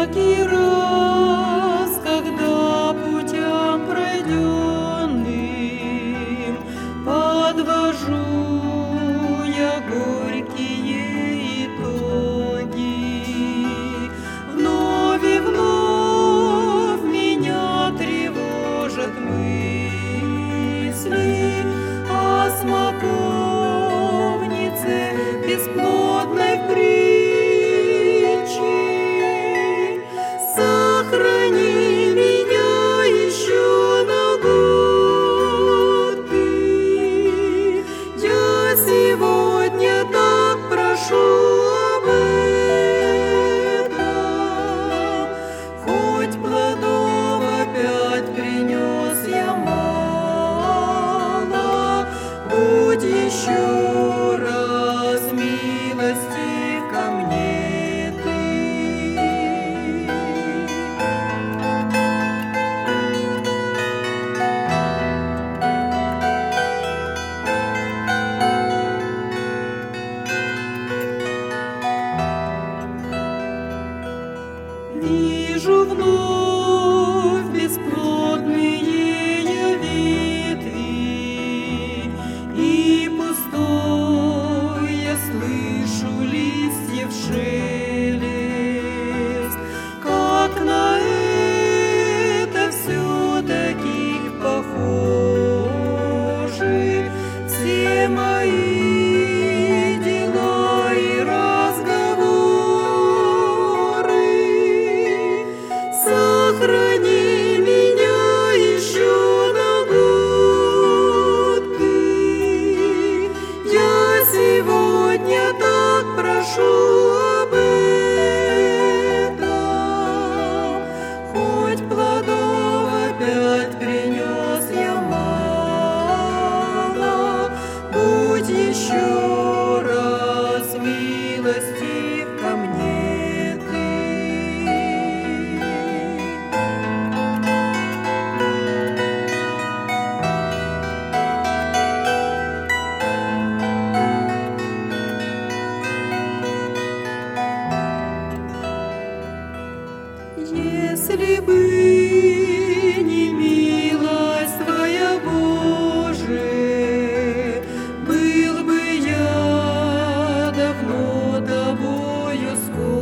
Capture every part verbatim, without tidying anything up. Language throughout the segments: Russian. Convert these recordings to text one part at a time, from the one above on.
всякий раз, когда путем пройденным подвожу я горькие итоги, вновь и вновь меня тревожат мысли о смоковнице бесплодной в притче. Сохрани меня еще на год ты. Я сегодня так прошу об этом, хоть плодов опять принес я мало, будь еще раз милостив ко мне. Вижу вновь бесплодные я ветви, и пустой я слышу листьев шелест. Как на это все-таки похожи все мои дела и разговоры. Сохрани меня еще на год ты. Я сегодня так прошу об этом, хоть плодов опять принес я мало, будь еще раз милостив ко мне. Если бы не милость Твоя, Боже, был бы я давно Тобою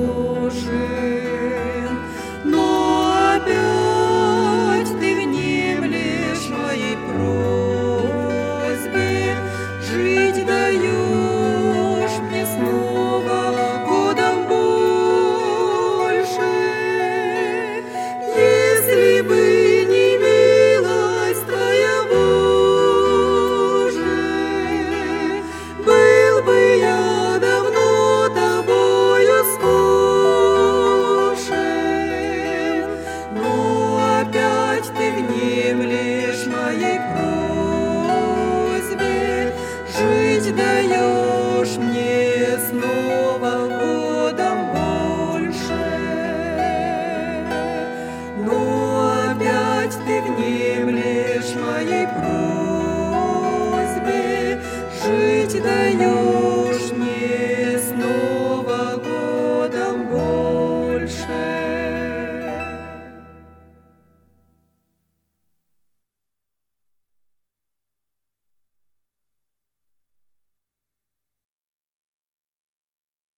схожен. Но опять Ты внемлешь моей просьбе, жить даешь мне снова годом больше. Если бы не милость Твоя, Боже, был бы я давно Тобою схожен. Но опять Ты внемлешь моей просьбе, жить даешь мне снова годом больше. Но опять Ты внемлешь моей просьбе, жить даешь мне